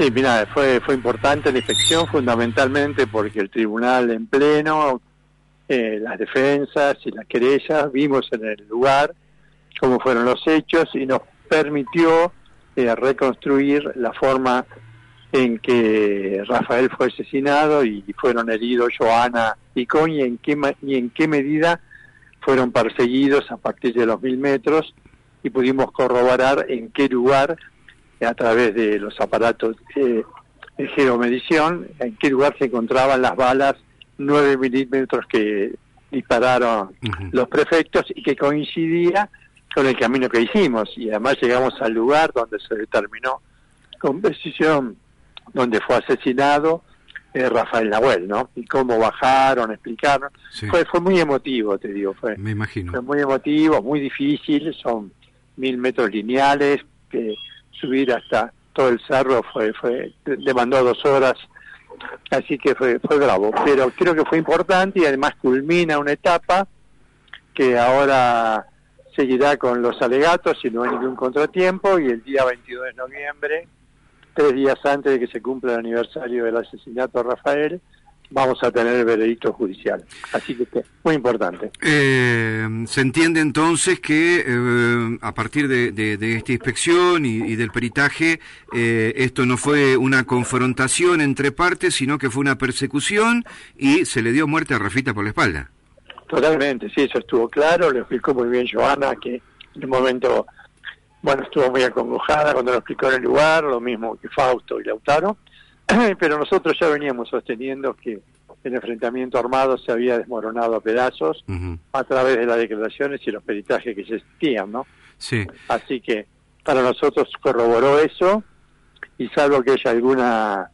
Sí, mira, fue importante la inspección fundamentalmente porque el tribunal en pleno, las defensas y las querellas, vimos en el lugar cómo fueron los hechos y nos permitió reconstruir la forma en que Rafael fue asesinado y fueron heridos Joana y Coy, y en qué medida fueron perseguidos a partir de los 1000 metros, y pudimos corroborar en qué lugar, a través de los aparatos de geomedición, en qué lugar se encontraban las balas 9 milímetros que dispararon los prefectos y que coincidía con el camino que hicimos, y además llegamos al lugar donde se determinó con precisión donde fue asesinado Rafael Nahuel, ¿no? Y cómo bajaron, explicaron. Sí. Fue muy emotivo, te digo. Me imagino. Fue muy emotivo, muy difícil, son 1000 metros lineales, que subir hasta todo el cerro demandó 2 horas, así que fue bravo, pero creo que fue importante y además culmina una etapa que ahora seguirá con los alegatos si no hay ningún contratiempo, y el día 22 de noviembre, 3 días antes de que se cumpla el aniversario del asesinato de Rafael, vamos a tener el veredicto judicial. Así que muy importante. Se entiende entonces que a partir de esta inspección y del peritaje, esto no fue una confrontación entre partes, sino que fue una persecución y se le dio muerte a Rafita por la espalda. Totalmente, sí, eso estuvo claro, lo explicó muy bien Joana, que en un momento, estuvo muy acongojada cuando lo explicó en el lugar, lo mismo que Fausto y Lautaro, pero nosotros ya veníamos sosteniendo que el enfrentamiento armado se había desmoronado a pedazos a través de las declaraciones y los peritajes que existían, ¿no? Sí. Así que para nosotros corroboró eso, y salvo que haya alguna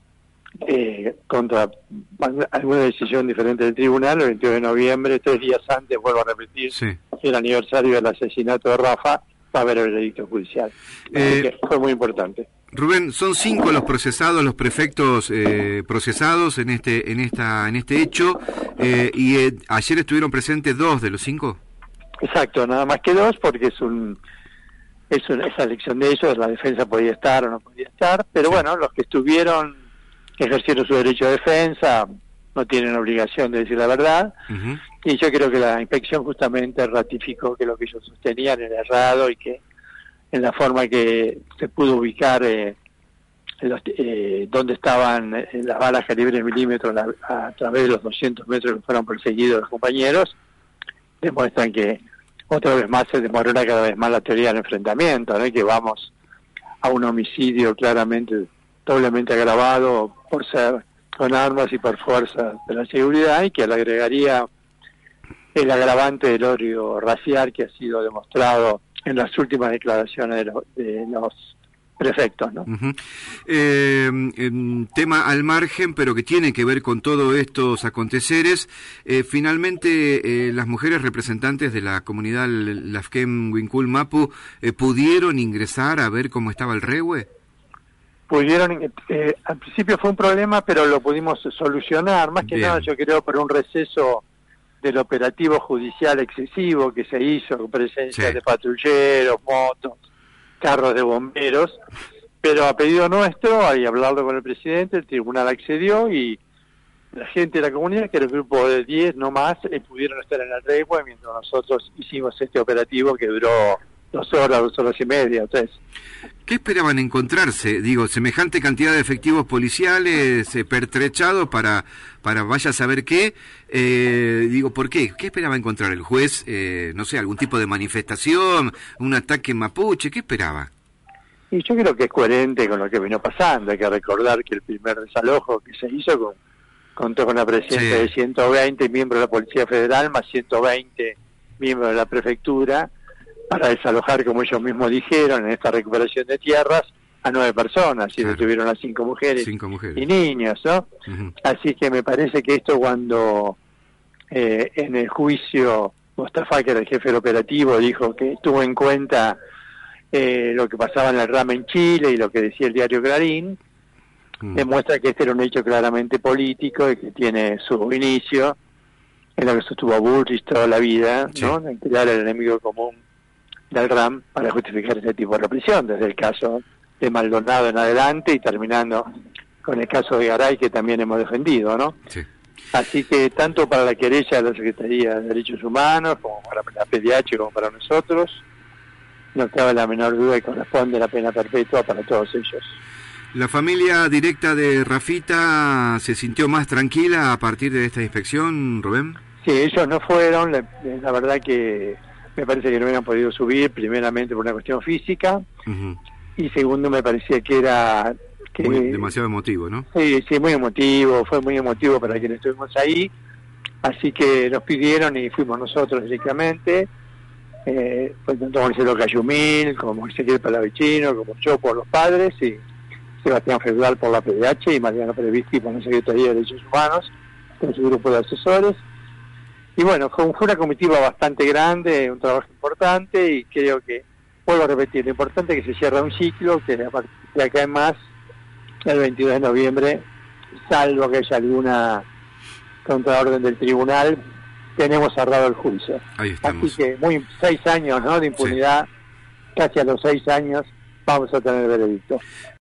alguna decisión diferente del tribunal, el 22 de noviembre, 3 días antes, vuelvo a repetir, el aniversario del asesinato de Rafa, va a haber el veredicto judicial. Así que fue muy importante. Rubén, son 5 los procesados, los prefectos procesados en este hecho, y ayer estuvieron presentes 2 de los 5. Exacto, nada más que 2, porque esa elección de ellos, la defensa podía estar o no podía estar, pero bueno, los que estuvieron, ejercieron su derecho de defensa, no tienen obligación de decir la verdad, y yo creo que la inspección justamente ratificó que lo que ellos sostenían era errado, y que en la forma que se pudo ubicar donde estaban las balas calibre milímetro a través de los 200 metros que fueron perseguidos los compañeros, demuestran que otra vez más se demorona cada vez más la teoría del enfrentamiento, ¿no? Y que vamos a un homicidio claramente doblemente agravado por ser con armas y por fuerza de la seguridad, y que le agregaría el agravante del odio racial que ha sido demostrado en las últimas declaraciones de los prefectos, ¿no? Tema al margen, pero que tiene que ver con todos estos aconteceres. Finalmente, las mujeres representantes de la comunidad Lafken Wincul Mapu pudieron ingresar a ver cómo estaba el rehue. Pudieron, al principio fue un problema, pero lo pudimos solucionar, más que nada yo creo por un receso del operativo judicial excesivo que se hizo, con presencia de patrulleros, motos, carros de bomberos, pero a pedido nuestro, al hablarlo con el presidente, el tribunal accedió, y la gente de la comunidad, que era un grupo de 10, no más, pudieron estar en el rehue mientras nosotros hicimos este operativo que duró 2 horas y media, 3. ¿Qué esperaban encontrarse? Digo, semejante cantidad de efectivos policiales pertrechados para vaya a saber qué. ¿Por qué? ¿Qué esperaba encontrar el juez? No sé, algún tipo de manifestación, un ataque mapuche, ¿qué esperaba? Y yo creo que es coherente con lo que vino pasando. Hay que recordar que el primer desalojo que se hizo contó con la presencia de 120 miembros de la Policía Federal, más 120 miembros de la Prefectura, para desalojar, como ellos mismos dijeron, en esta recuperación de tierras, a 9 personas, y detuvieron a 5 mujeres y niños, ¿no? Así que me parece que esto, cuando en el juicio Mostafa, que era el jefe del operativo, dijo que tuvo en cuenta lo que pasaba en el RAM en Chile y lo que decía el diario Clarín, demuestra que este era un hecho claramente político y que tiene su inicio en lo que sostuvo Bullrich toda la vida, ¿no? En crear el enemigo común del RAM para justificar este tipo de represión, desde el caso de Maldonado en adelante y terminando con el caso de Garay, que también hemos defendido, ¿no? Sí. Así que tanto para la querella de la Secretaría de Derechos Humanos, como para la PDH, como para nosotros, no cabe la menor duda que corresponde la pena perpetua para todos ellos. ¿La familia directa de Rafita se sintió más tranquila a partir de esta inspección, Rubén? Sí, ellos no fueron, la verdad que me parece que no hubieran podido subir, primeramente por una cuestión física, y segundo me parecía que era... demasiado emotivo, ¿no? Sí, muy emotivo, fue muy emotivo para quienes estuvimos ahí, así que nos pidieron y fuimos nosotros directamente, pues tanto Marcelo Cayumil, como Ezequiel Palavicino, como yo por los padres, y Sebastián Feudal por la PDH, y Mariano Previsti por la Secretaría de Derechos Humanos, con su grupo de asesores. Y bueno, fue una comitiva bastante grande, un trabajo importante, y creo que, vuelvo a repetir, lo importante es que se cierra un ciclo, que a partir de acá en más, el 22 de noviembre, salvo que haya alguna contraorden del tribunal, tenemos cerrado el juicio. Ahí estamos. Así que 6 años, ¿no?, de impunidad, sí. Casi a los 6 años vamos a tener el veredicto.